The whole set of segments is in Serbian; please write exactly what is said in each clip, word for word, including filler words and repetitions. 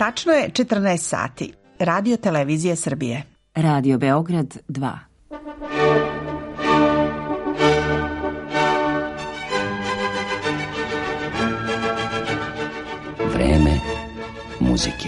Tačno je četrnaest sati. Radio Televizija Srbije. Radio Beograd dva. Vreme muzike.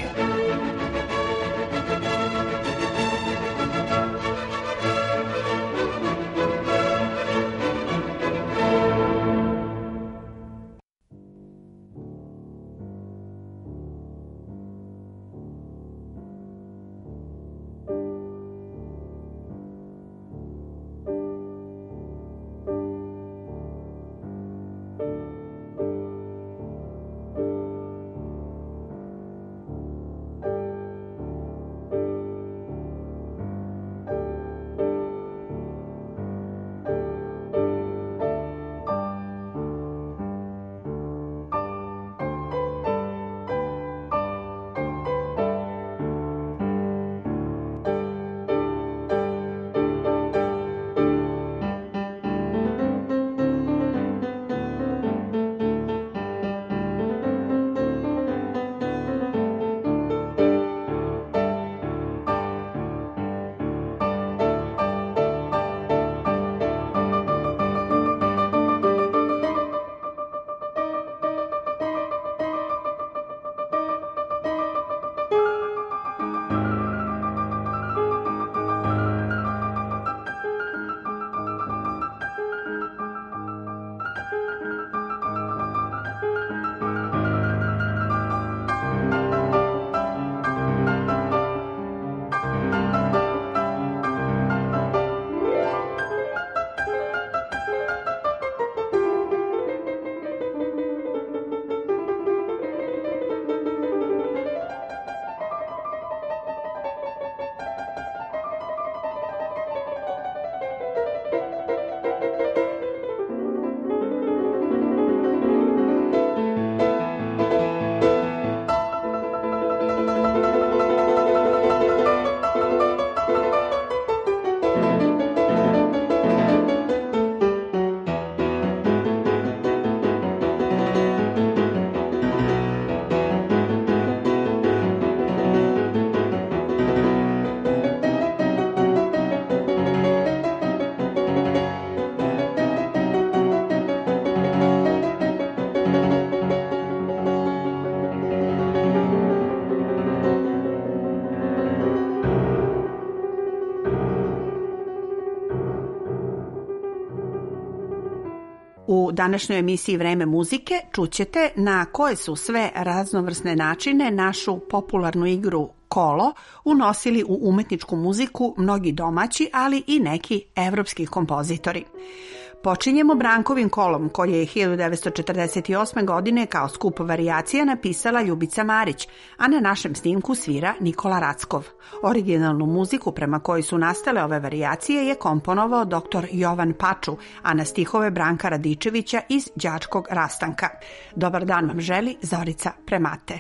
U današnjoj emisiji Vreme muzike čućete na koje su sve raznovrsne načine našu popularnu igru kolo unosili u umetničku muziku mnogi domaći, ali i neki evropski kompozitori. Počinjemo Brankovim kolom, koje je hiljadu devetsto četrdeset osme. godine kao skup varijacija napisala Ljubica Marić, a na našem snimku svira Nikola Rackov. Originalnu muziku prema kojoj su nastale ove varijacije je komponovao doktor Jovan Paču, a na stihove Branka Radičevića iz Đačkog rastanka. Dobar dan vam želi Zorica Premate.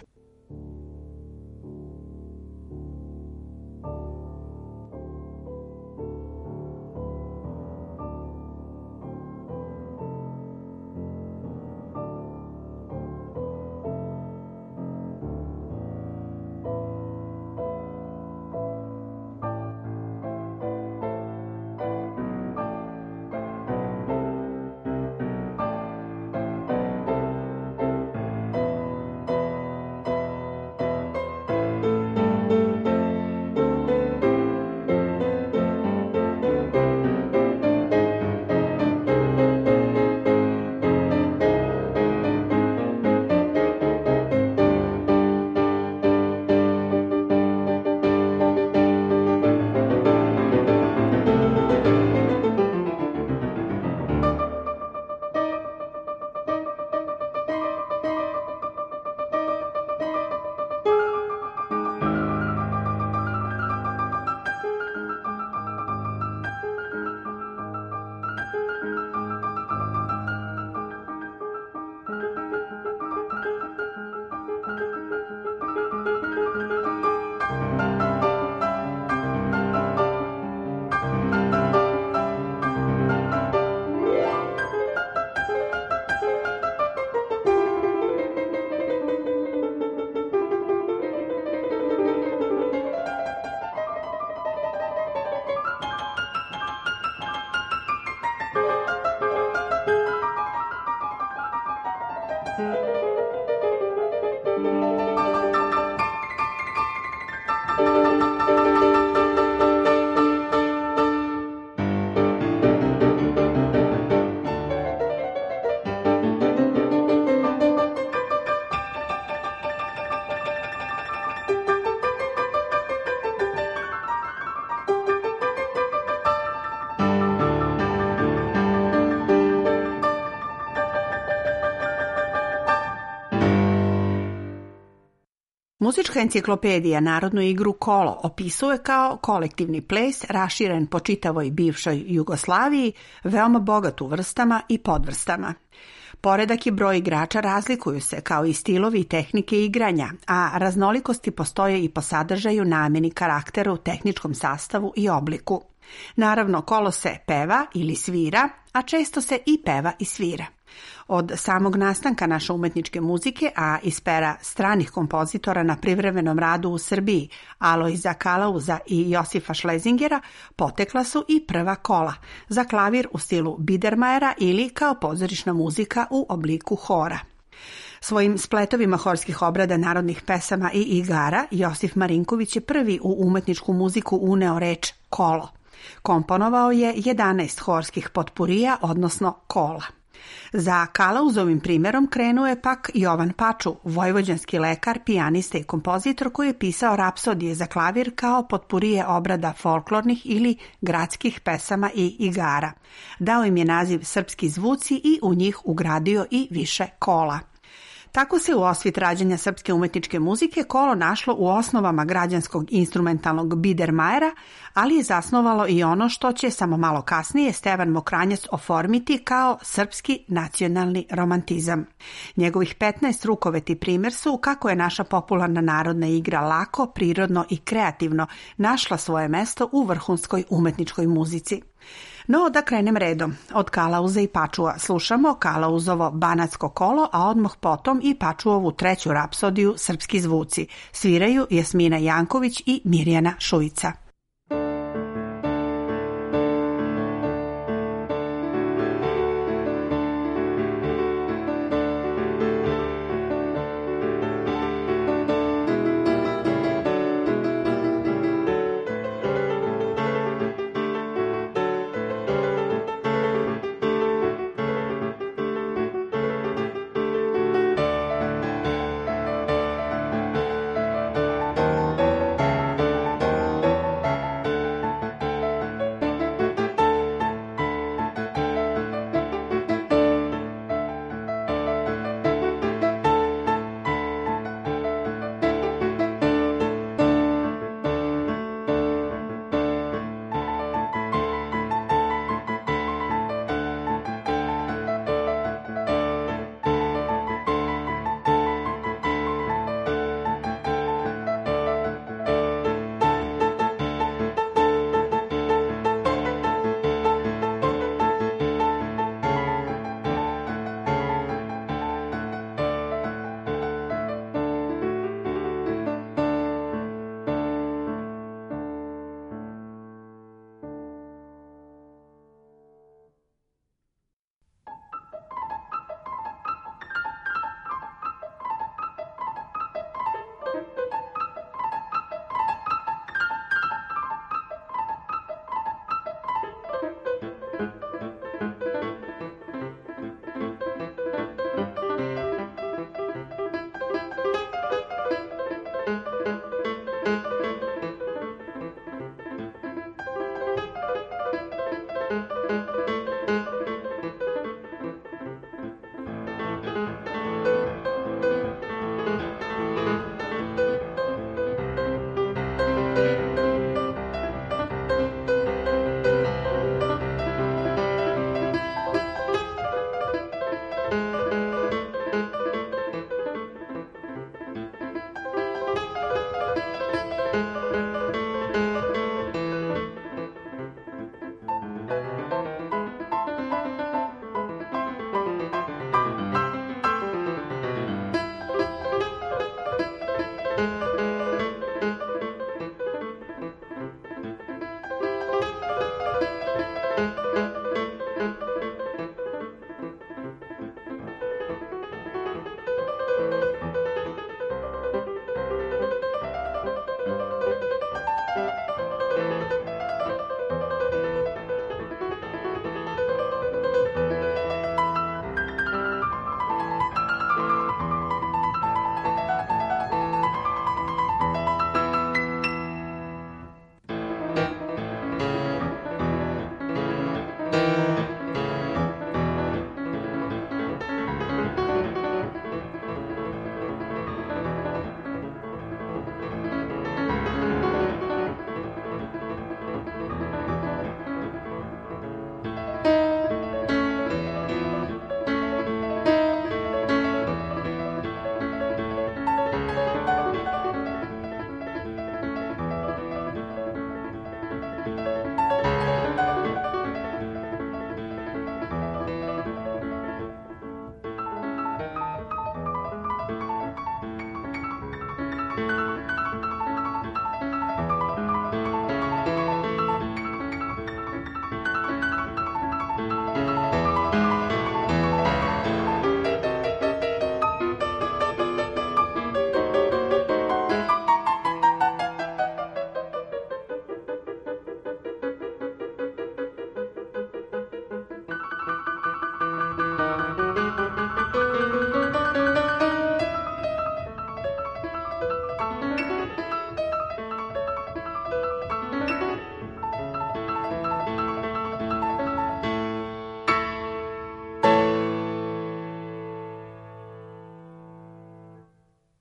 Muzička enciklopedija narodnu igru kolo opisuje kao kolektivni ples raširen po čitavoj bivšoj Jugoslaviji, veoma bogat u vrstama i podvrstama. Poredak i broj igrača razlikuju se kao i stilovi i tehnike igranja, a raznolikosti postoje i po sadržaju, nameni, karakteru, tehničkom sastavu i obliku. Naravno, kolo se peva ili svira, a često se i peva i svira. Od samog nastanka naše umetničke muzike, a iz pera stranih kompozitora na privremenom radu u Srbiji, Alojza Kalauza i Josifa Šlezingera, potekla su i prva kola, za klavir u stilu Biedermajera ili kao pozorišna muzika u obliku hora. Svojim spletovima horskih obrada narodnih pesama i igara, Josif Marinković je prvi u umetničku muziku uneo reč kolo. Komponovao je jedanaest horskih potpurija, odnosno kola. Za Kalauzovim primjerom krenuo je pak Jovan Paču, vojvođanski lekar, pijanista i kompozitor koji je pisao rapsodije za klavir kao potpurije obrada folklornih ili gradskih pesama i igara. Dao im je naziv Srpski zvuci i u njih ugradio i više kola. Tako se u osvit rađanja srpske umetničke muzike kolo našlo u osnovama građanskog instrumentalnog Biedermajera, ali je zasnovalo i ono što će samo malo kasnije Stevan Mokranjac oformiti kao srpski nacionalni romantizam. Njegovih petnaest rukoveti primjer su kako je naša popularna narodna igra lako, prirodno i kreativno našla svoje mesto u vrhunskoj umetničkoj muzici. No, da krenem redom. Od Kalauza i Pačua slušamo Kalauzovo Banatsko kolo, a odmah potom i Pačuovu treću rapsodiju Srpski zvuci. Sviraju Jasmina Janković i Mirjana Šujica.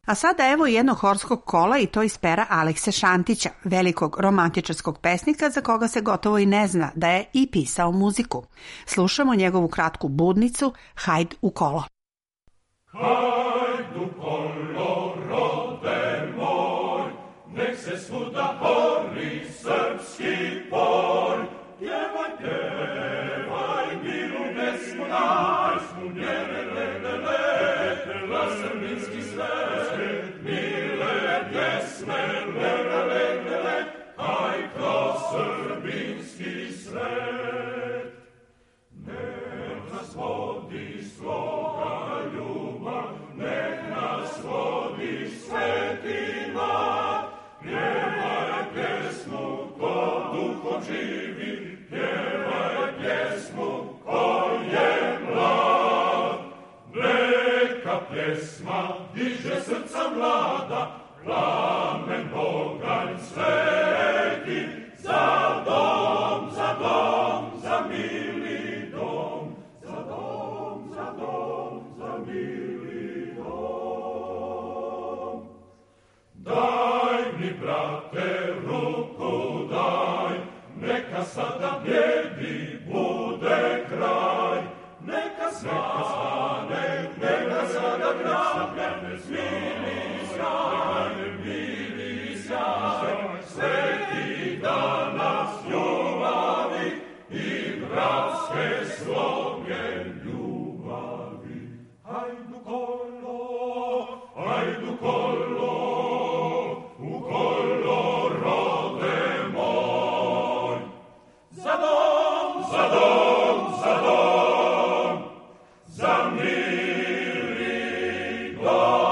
A sada evo jednog horskog kola i to iz pera Alekse Šantića, velikog romantičarskog pesnika za koga se gotovo i ne zna da je i pisao muziku. Slušamo njegovu kratku budnicu Hajd u kolo. Hajd u kolo, rode moj, nek se svuda hori srpski poj. Pjevaj, pjevaj, miru pesmu daj, njene lede lede, na srbinski svet, mile pjesme, lede lede lede, aj kroz srbinski svet. Nek nas vodi sloga ljubav, nek nas vodi svetima, pjevaj pjesmu ko duhom živi, pjevaj pjesmu ko je mlad. Neka pjesma diže srca mlada, plamen oganj sveti, za dom, za dom, za mili dom, za dom, za dom, za mili dom. Daj mi, brate, ruku daj, neka sada bijedi bude kraj, neka svane, neka sada grane, mili sjaj, mili sjaj, sveti danas ljubavi i bratske sloge ljubavi. Hajdu kolo, hajdu kolo, u kolo rode moj. Za dom, za dom, za dom, za mili dom.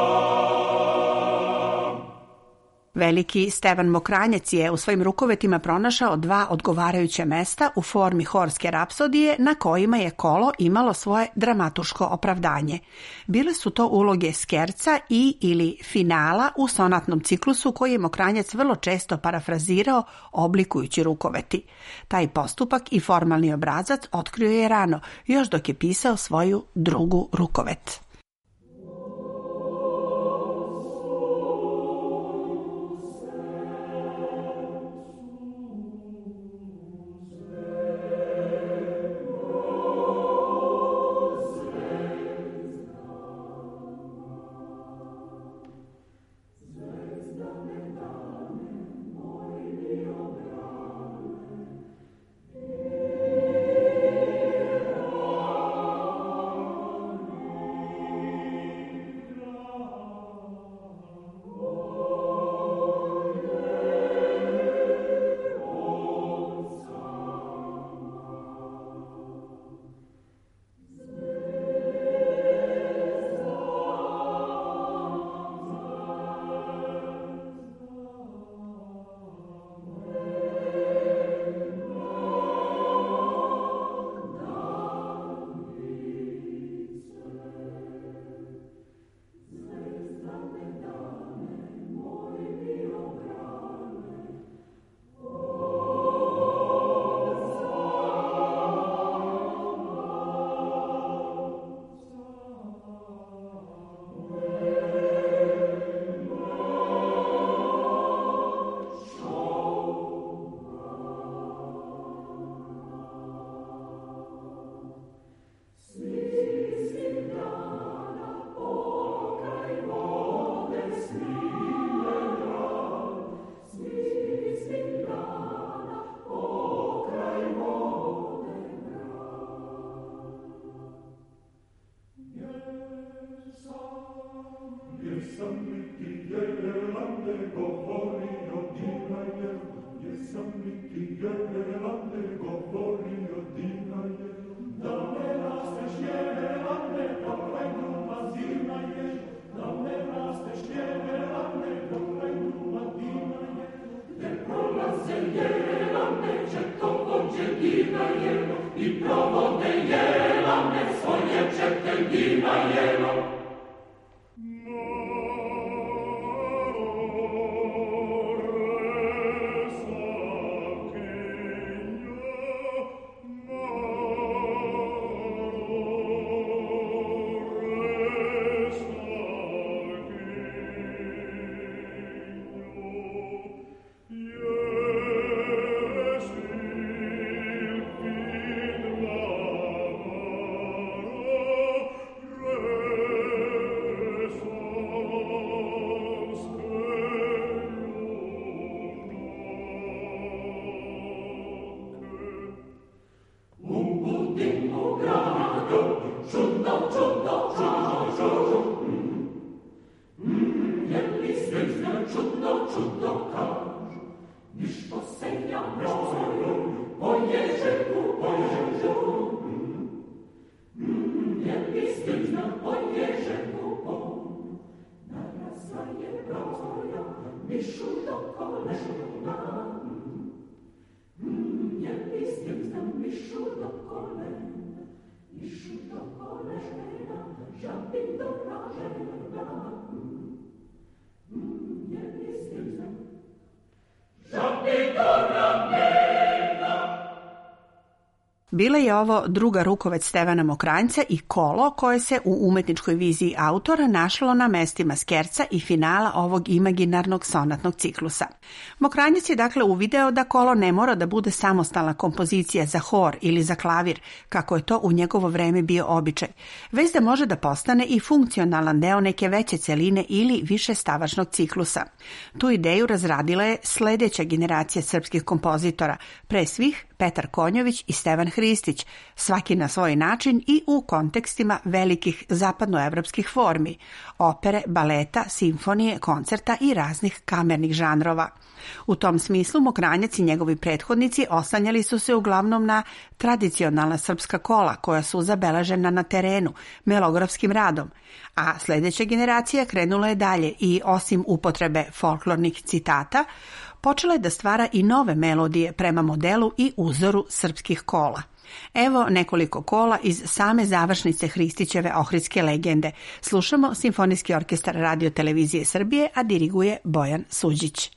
Veliki Stevan Mokranjac je u svojim rukovetima pronašao dva odgovarajuća mesta u formi horske rapsodije na kojima je kolo imalo svoje dramatuško opravdanje. Bile su to uloge skerca i ili finala u sonatnom ciklusu koji je Mokranjac vrlo često parafrazirao oblikujući rukoveti. Taj postupak i formalni obrazac otkrio je rano, još dok je pisao svoju drugu rukovet. čudno, čudno kažu, ništo se ja broju, po ježeku, po ježeku, je istina po ježeku, po, narasla je broja, mišu do kolena, je istina mišu do kolena, mišu do kolena, žabi do ražena, je istina, žabi do ramena. Bila je ovo druga rukoveć Stevana Mokranjca i kolo koje se u umetničkoj viziji autora našlo na mestima skerca i finala ovog imaginarnog sonatnog ciklusa. Mokranjac je dakle uvideo da kolo ne mora da bude samostalna kompozicija za hor ili za klavir, kako je to u njegovo vreme bio običaj, već da može da postane i funkcionalan deo neke veće celine ili više stavačnog ciklusa. Tu ideju razradila je sledeća generacija srpskih kompozitora, pre svih Petar Konjović i Stevan Hristić, svaki na svoj način i u kontekstima velikih zapadnoevropskih formi, opere, baleta, simfonije, koncerta i raznih kamernih žanrova. U tom smislu Mokranjac i njegovi prethodnici oslanjali su se uglavnom na tradicionalna srpska kola koja su zabeležena na terenu, melografskim radom, a sledeća generacija krenula je dalje i osim upotrebe folklornih citata, počela je da stvara i nove melodije prema modelu i uzoru srpskih kola. Evo nekoliko kola iz same završnice Hristićeve Ohridske legende. Slušamo Simfonijski orkestar Radio Televizije Srbije, a diriguje Bojan Suđić.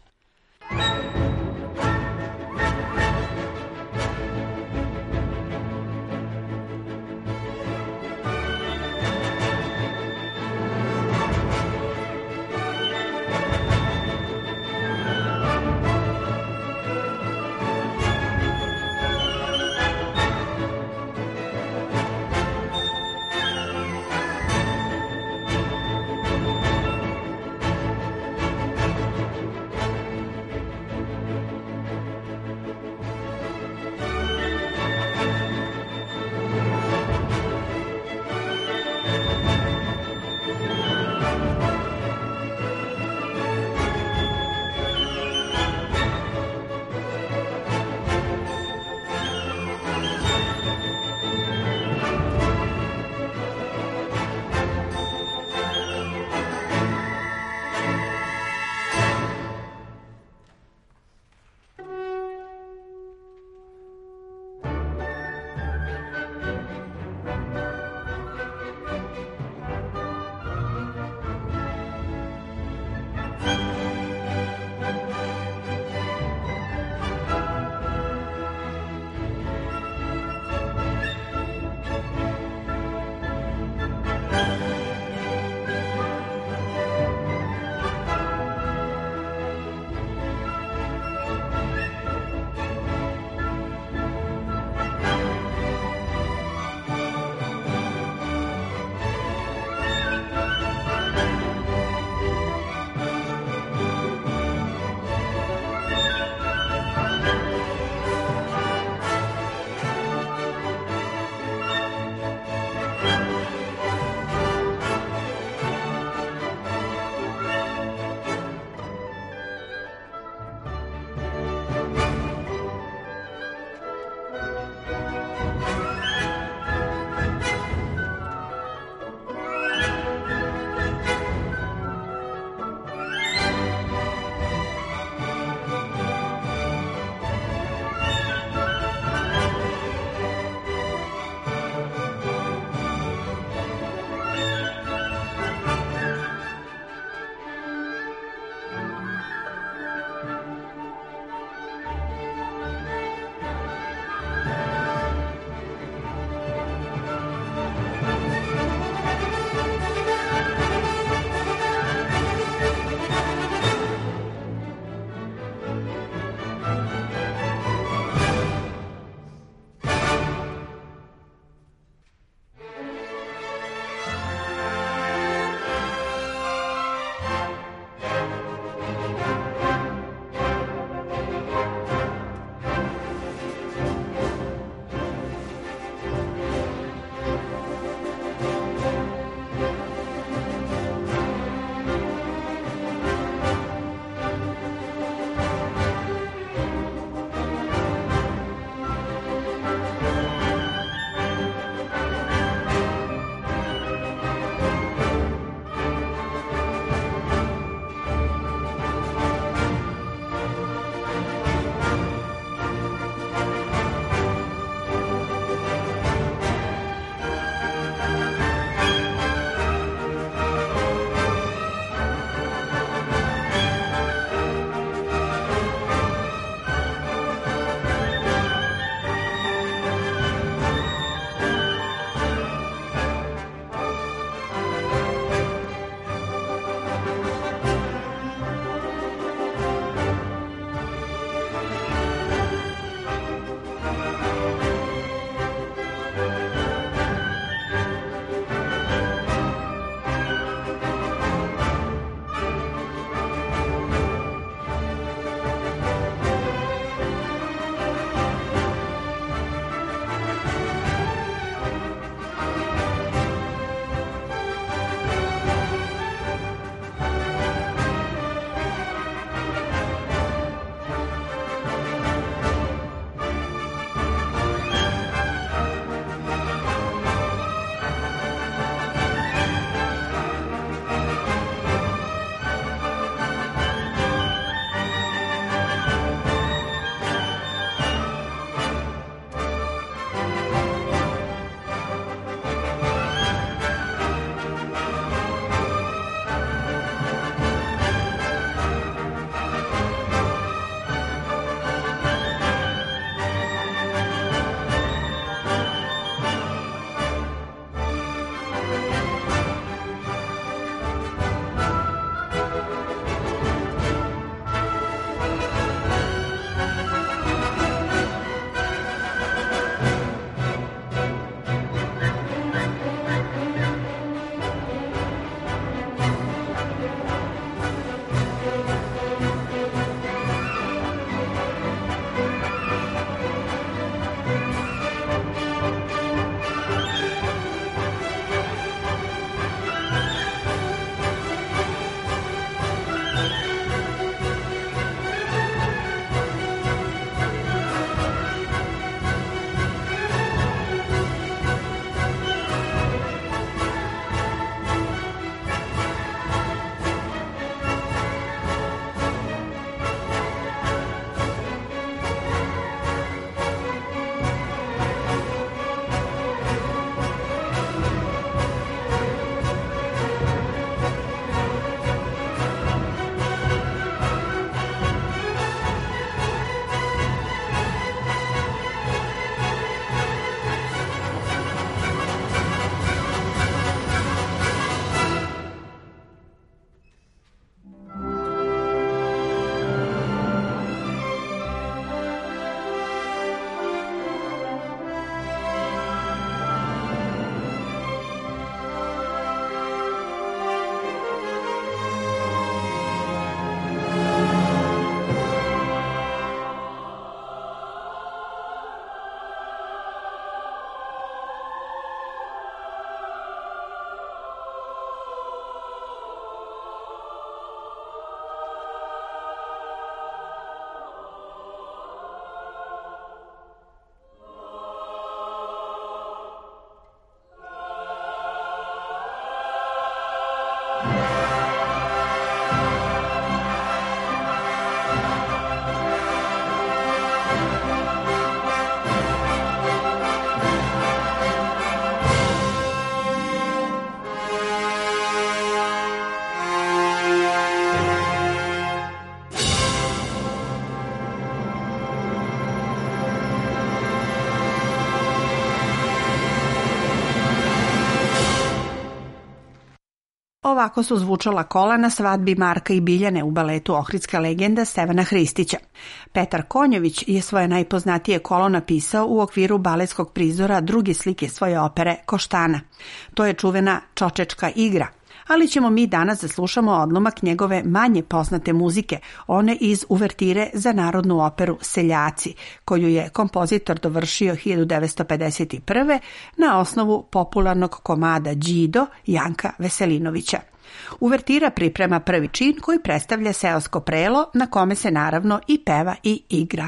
Ovako su zvučala kola na svadbi Marka i Biljane u baletu Ohridska legenda Stevana Hristića. Petar Konjović je svoje najpoznatije kolo napisao u okviru baletskog prizora druge slike svoje opere Koštana. To je čuvena Čočečka igra, ali ćemo mi danas da slušamo odlomak njegove manje poznate muzike, one iz uvertire za narodnu operu Seljaci, koju je kompozitor dovršio hiljadu devetsto pedeset prve. na osnovu popularnog komada Đido Janka Veselinovića. Uvertira priprema prvi čin koji predstavlja seosko prelo na kome se naravno i peva i igra.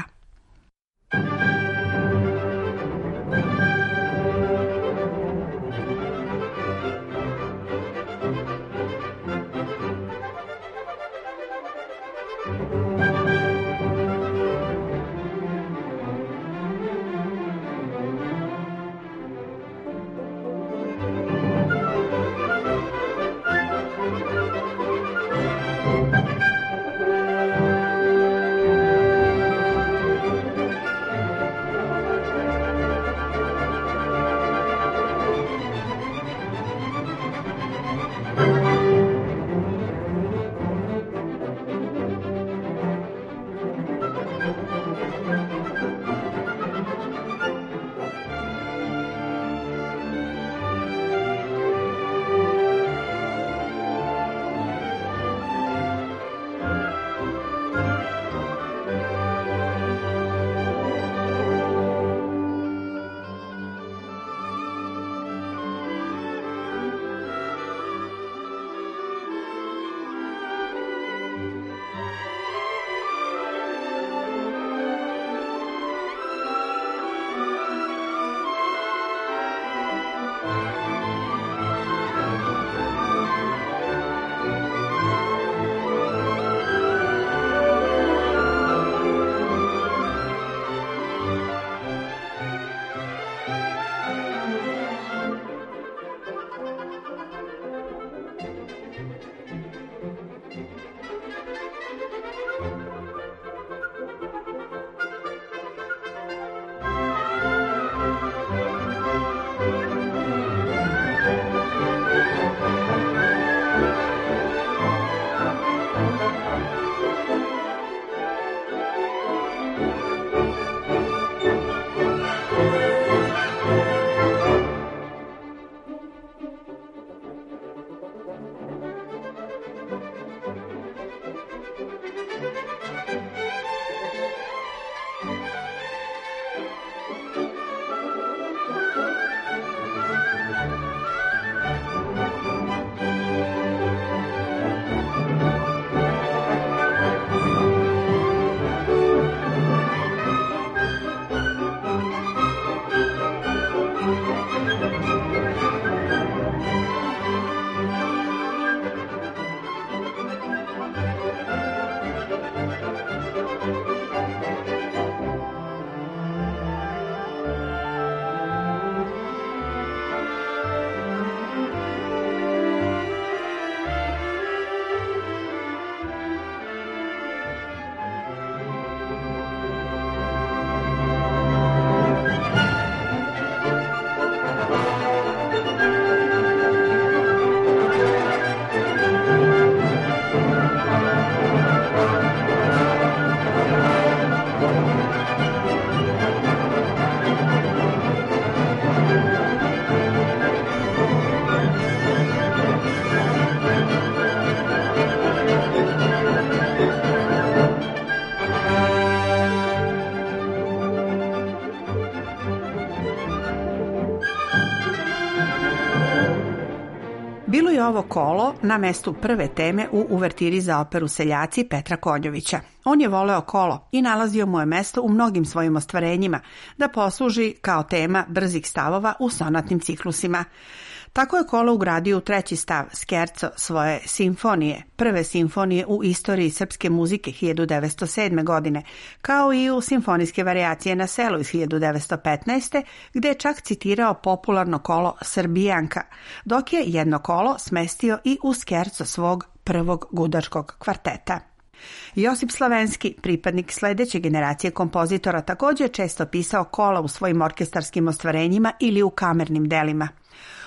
Bilo je ovo kolo na mestu prve teme u uvertiri za operu Seljaci Petra Konjovića. On je voleo kolo i nalazio mu je mesto u mnogim svojim ostvarenjima da posluži kao tema brzih stavova u sonatnim ciklusima. Tako je kolo ugradio u treći stav skerco svoje simfonije, prve simfonije u istoriji srpske muzike hiljadu devetsto sedme. godine, kao i u simfonijske varijacije na selu iz hiljadu devetsto petnaeste. gde je čak citirao popularno kolo Srbijanka, dok je jedno kolo smestio i u skerco svog prvog gudačkog kvarteta. Josip Slavenski, pripadnik sledeće generacije kompozitora, također često pisao kola u svojim orkestarskim ostvarenjima ili u kamernim delima.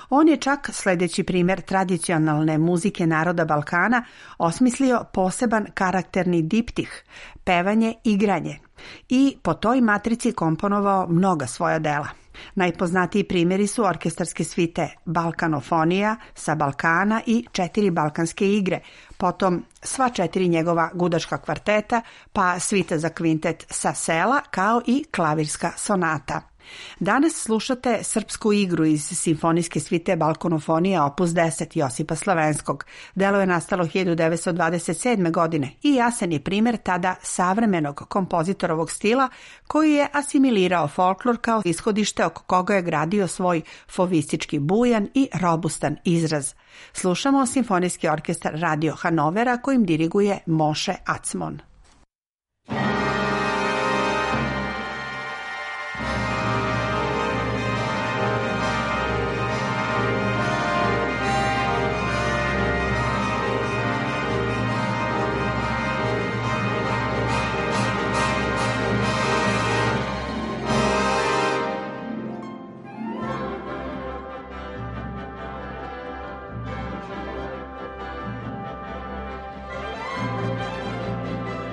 On je čak, sledeći primjer tradicionalne muzike naroda Balkana, osmislio poseban karakterni diptih, pevanje, igranje, i po toj matrici komponovao mnoga svoja dela. Najpoznatiji primjeri su orkestarske svite Balkanofonija sa Balkana i četiri balkanske igre, potom sva četiri njegova gudačka kvarteta, pa svita za kvintet sa sela, kao i klavirska sonata. Danas slušate srpsku igru iz simfonijske svite Balkanofonija opus deset Josipa Slavenskog. Delo je nastalo hiljadu devetsto dvadeset sedme. godine i jasan je primjer tada savremenog kompozitorovog stila koji je asimilirao folklor kao ishodište oko koga je gradio svoj fovistički bujan i robustan izraz. Slušamo simfonijski orkestar Radio Hanovera kojim diriguje Moše Acmon. Thank you.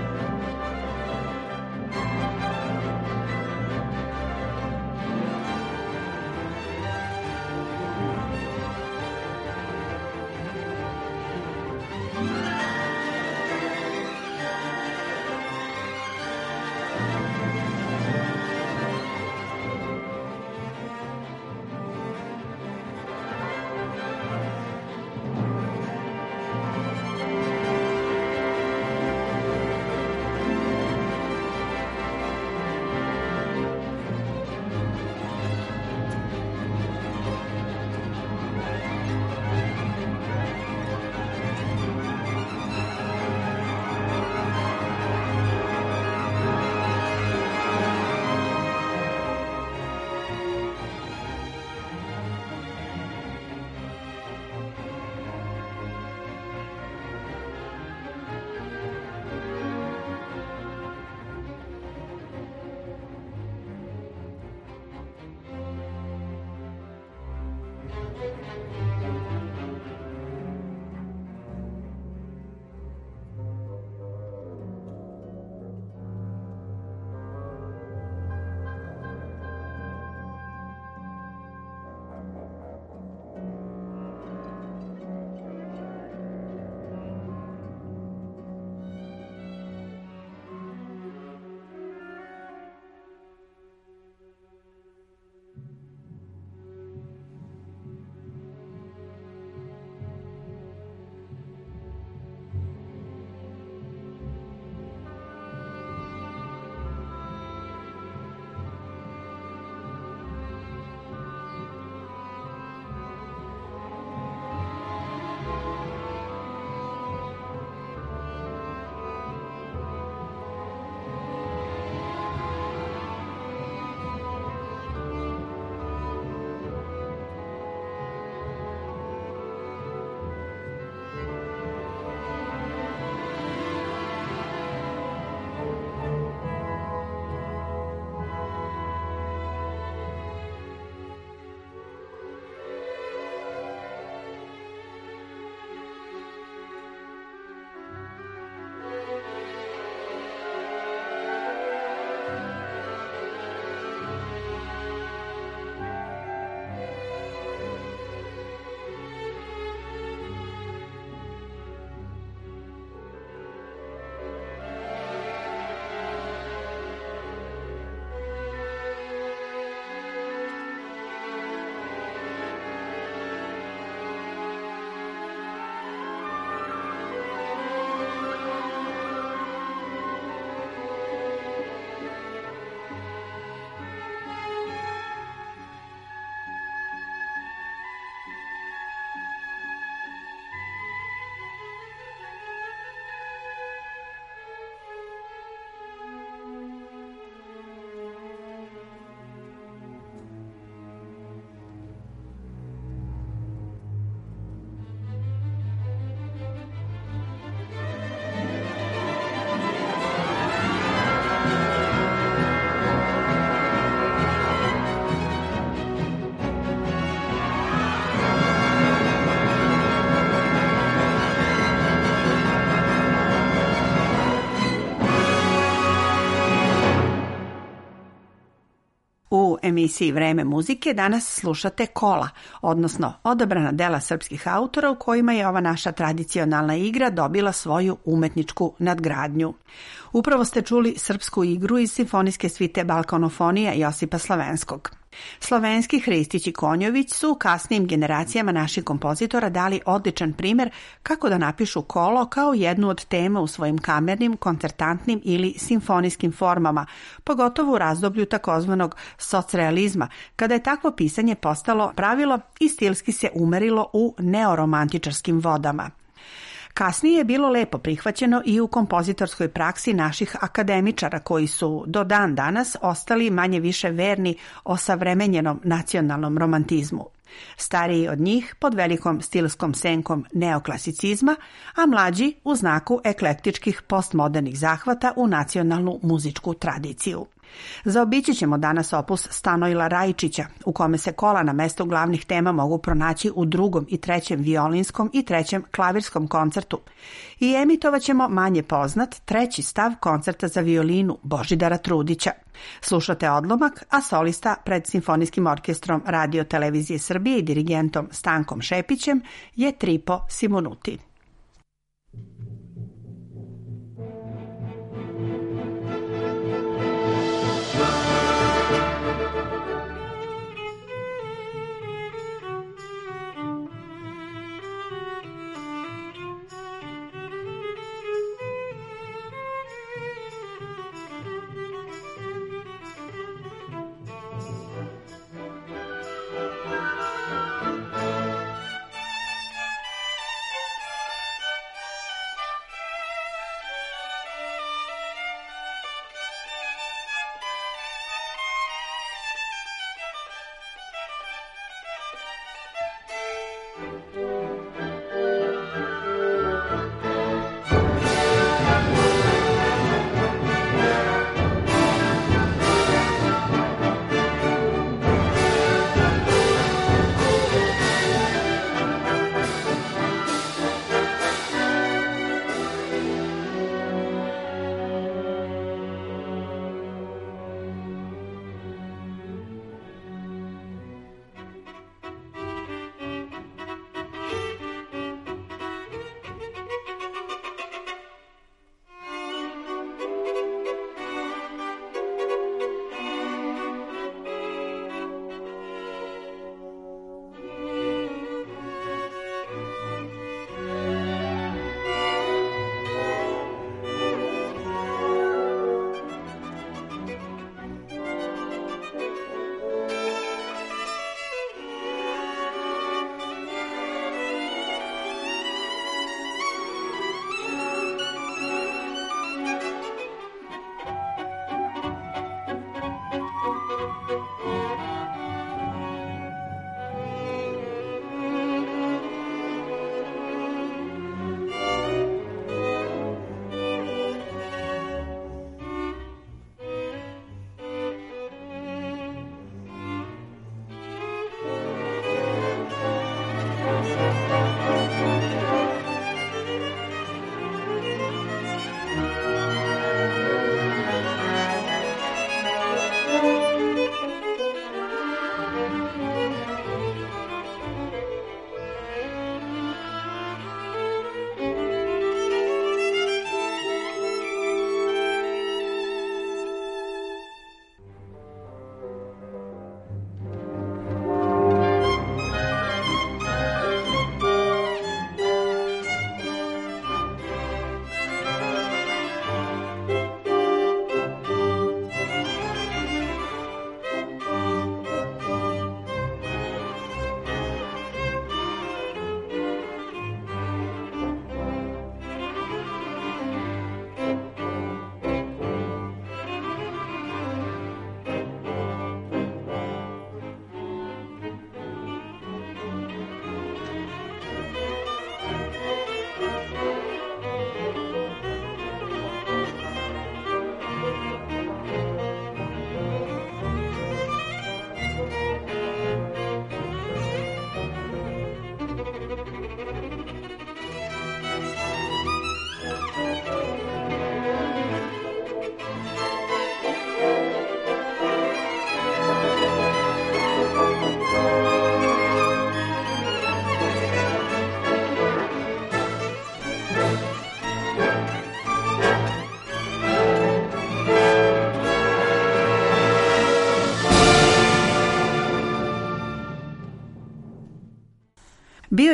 U emisiji Vreme muzike danas slušate kola, odnosno odabrana dela srpskih autora u kojima je ova naša tradicionalna igra dobila svoju umetničku nadgradnju. Upravo ste čuli srpsku igru iz simfonijske svite Balkanofonija Josipa Slavenskog. Slovenski Hristić i Konjović su kasnijim generacijama naših kompozitora dali odličan primer kako da napišu kolo kao jednu od tema u svojim kamernim, koncertantnim ili simfonijskim formama, pogotovo u razdoblju takozvanog socrealizma, kada je takvo pisanje postalo pravilo i stilski se umerilo u neoromantičarskim vodama. Kasnije je bilo lepo prihvaćeno i u kompozitorskoj praksi naših akademičara koji su do dan danas ostali manje više verni osavremenjenom nacionalnom romantizmu. Stariji od njih pod velikom stilskom senkom neoklasicizma, a mlađi u znaku eklektičkih postmodernih zahvata u nacionalnu muzičku tradiciju. Zaobići ćemo danas opus Stanojla Rajičića, u kome se kola na mestu glavnih tema mogu pronaći u drugom i trećem violinskom i trećem klavirskom koncertu. I emitovat ćemo manje poznat treći stav koncerta za violinu Božidara Trudića. Slušate odlomak, a solista pred Simfonijskim orkestrom Radio Televizije Srbije i dirigentom Stankom Šepićem je Tripo Simonuti.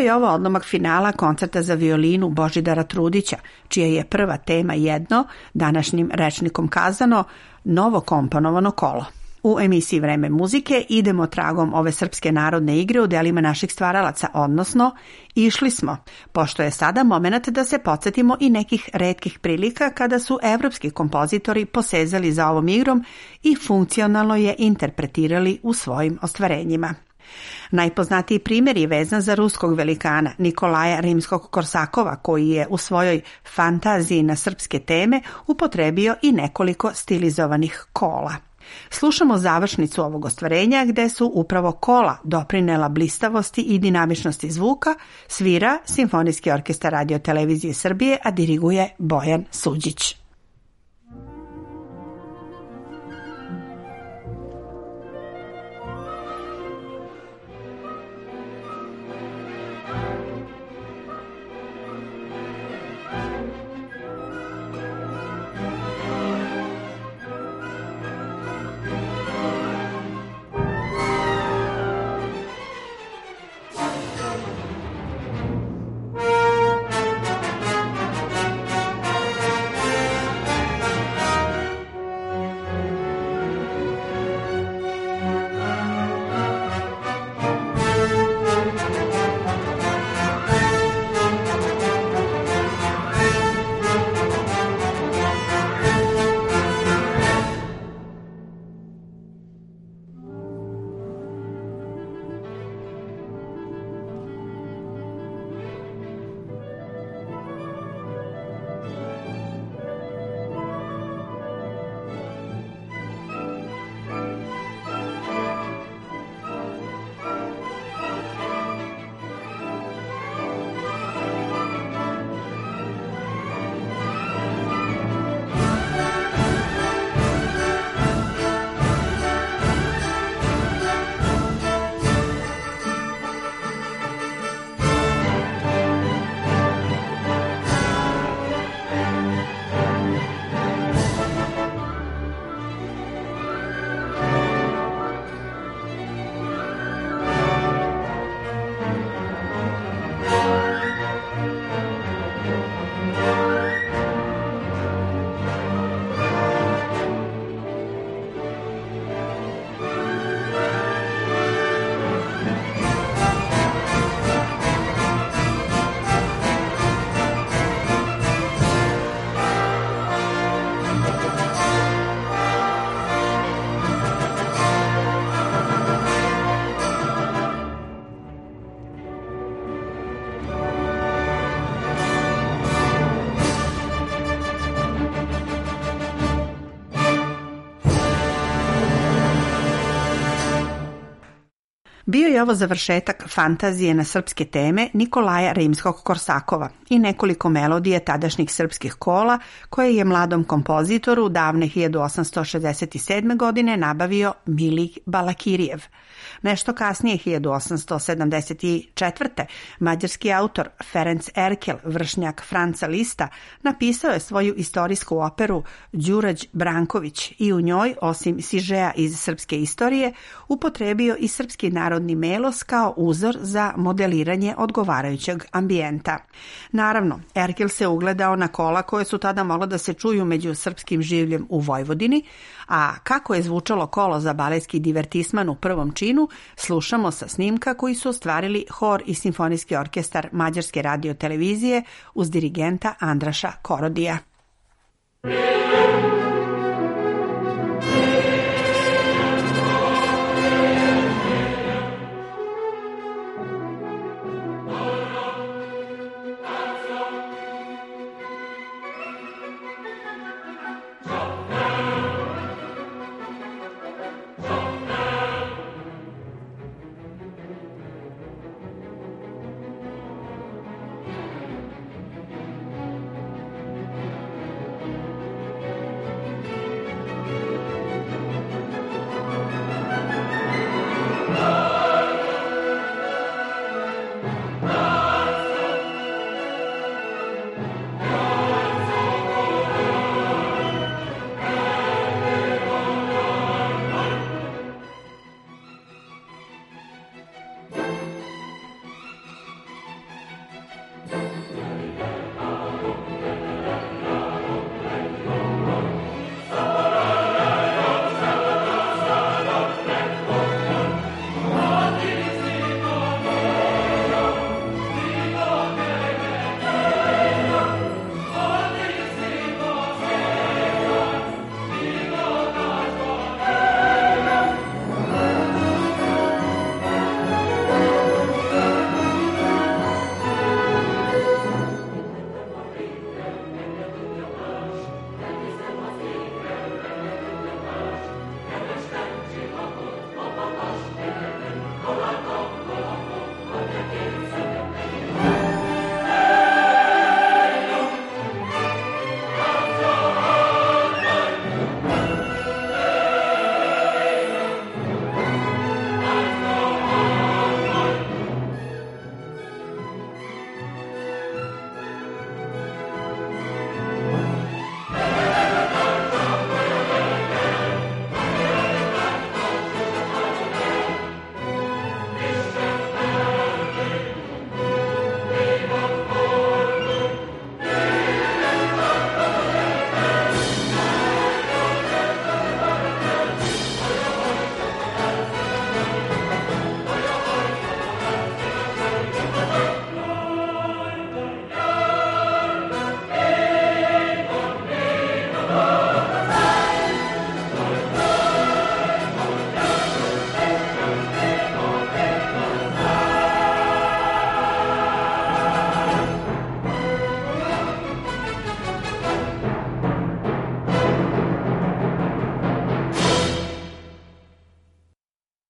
je ovo odlomak finala koncerta za violinu Božidara Trudića, čija je prva tema jedno, današnjim rečnikom kazano, novo komponovano kolo. U emisiji Vreme muzike idemo tragom ove srpske narodne igre u delima naših stvaralaca, odnosno išli smo, pošto je sada moment da se podsjetimo i nekih retkih prilika kada su evropski kompozitori posezali za ovom igrom i funkcionalno je interpretirali u svojim ostvarenjima. Najpoznatiji primjer je vezan za ruskog velikana Nikolaja Rimskog-Korsakova, koji je u svojoj fantaziji na srpske teme upotrebio i nekoliko stilizovanih kola. Slušamo završnicu ovog ostvarenja gde su upravo kola doprinela blistavosti i dinamičnosti zvuka, svira Simfonijski orkestar Radio Televizije Srbije, a diriguje Bojan Suđić. Bio je ovo završetak fantazije na srpske teme Nikolaja Rimskog-Korsakova i nekoliko melodije tadašnjih srpskih kola koje je mladom kompozitoru davne hiljadu osamsto šezdeset sedme. godine nabavio Milik Balakirijev. Nešto kasnije, hiljadu osamsto sedamdeset četvrte. mađarski autor Ferenc Erkel, vršnjak Franca Lista, napisao je svoju istorijsku operu Đurađ Branković i u njoj, osim sižeja iz srpske istorije, upotrebio i srpski narodni melos kao uzor za modeliranje odgovarajućeg ambijenta. Naravno, Erkel se ugledao na kola koje su tada mogla da se čuju među srpskim življem u Vojvodini, a kako je zvučalo kolo za baletski divertisman u prvom činu, slušamo sa snimka koji su ostvarili hor i simfonijski orkestar Mađarske radio televizije uz dirigenta Andraša Korodija. Thank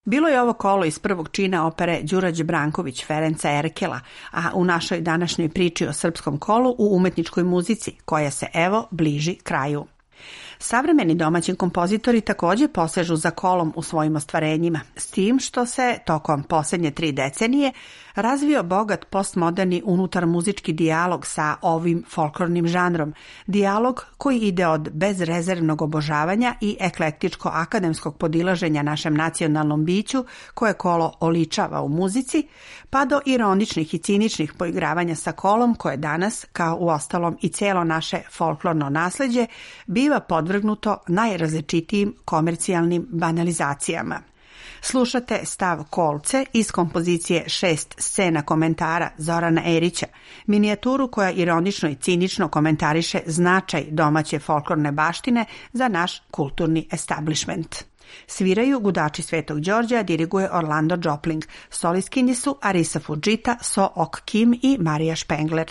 Bilo je ovo kolo iz prvog čina opere Đurađ Branković Ferenca Erkela, a u našoj današnjoj priči o srpskom kolu u umetničkoj muzici, koja se evo bliži kraju. Savremeni domaći kompozitori također posežu za kolom u svojim ostvarenjima, s tim što se tokom posljednje tri decenije razvio bogat postmoderni unutar muzički dijalog sa ovim folklornim žanrom, dijalog koji ide od bezrezervnog obožavanja i eklektičko-akademskog podilaženja našem nacionalnom biću, koje kolo oličava u muzici, pa do ironičnih i ciničnih poigravanja sa kolom, koje danas, kao uostalom i cijelo naše folklorno nasleđe, biva podvrgnuto najrazličitijim komercijalnim banalizacijama. Slušate Stav kolce iz kompozicije Šest scena komentara Zorana Erića, minijaturu koja ironično i cinično komentariše značaj domaće folklorne baštine za naš kulturni establishment. Sviraju gudači Svetog Đorđa, diriguje Orlando Jopling, solistkinje su Arisa Fujita, So Ok Kim i Marija Špengler.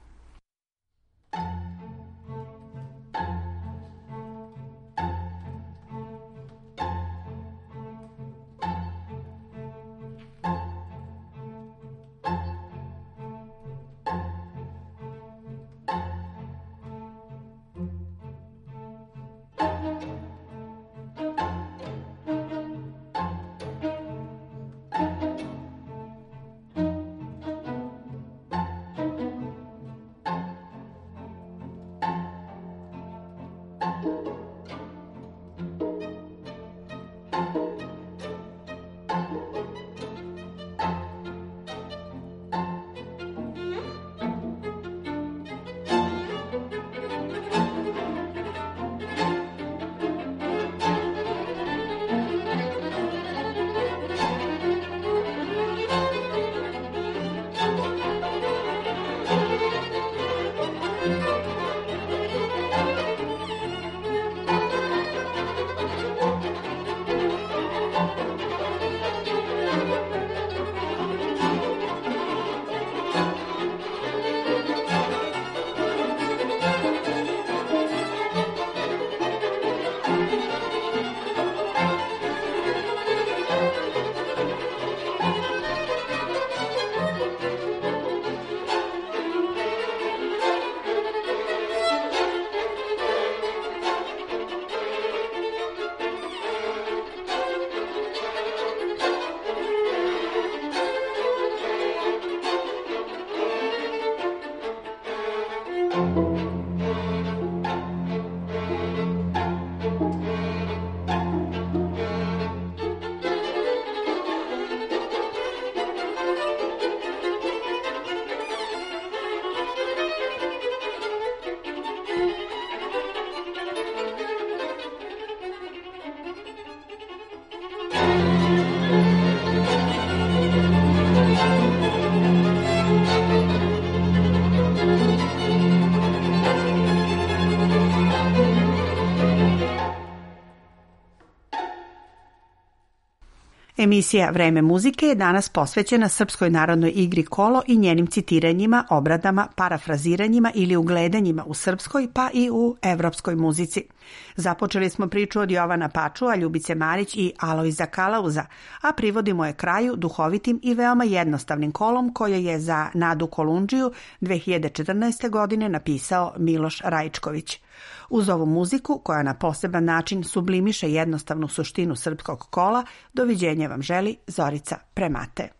Emisija Vreme muzike je danas posvećena srpskoj narodnoj igri kolo i njenim citiranjima, obradama, parafraziranjima ili ugledanjima u srpskoj pa i u evropskoj muzici. Započeli smo priču od Jovana Pačua, Ljubice Marić i Alojza Kalauza, a privodimo je kraju duhovitim i veoma jednostavnim kolom koje je za Nadu Kolundžiju dve hiljade četrnaeste. godine napisao Miloš Rajčković. Uz ovu muziku, koja na poseban način sublimiše jednostavnu suštinu srpskog kola, doviđenja vam želi Zorica Premate.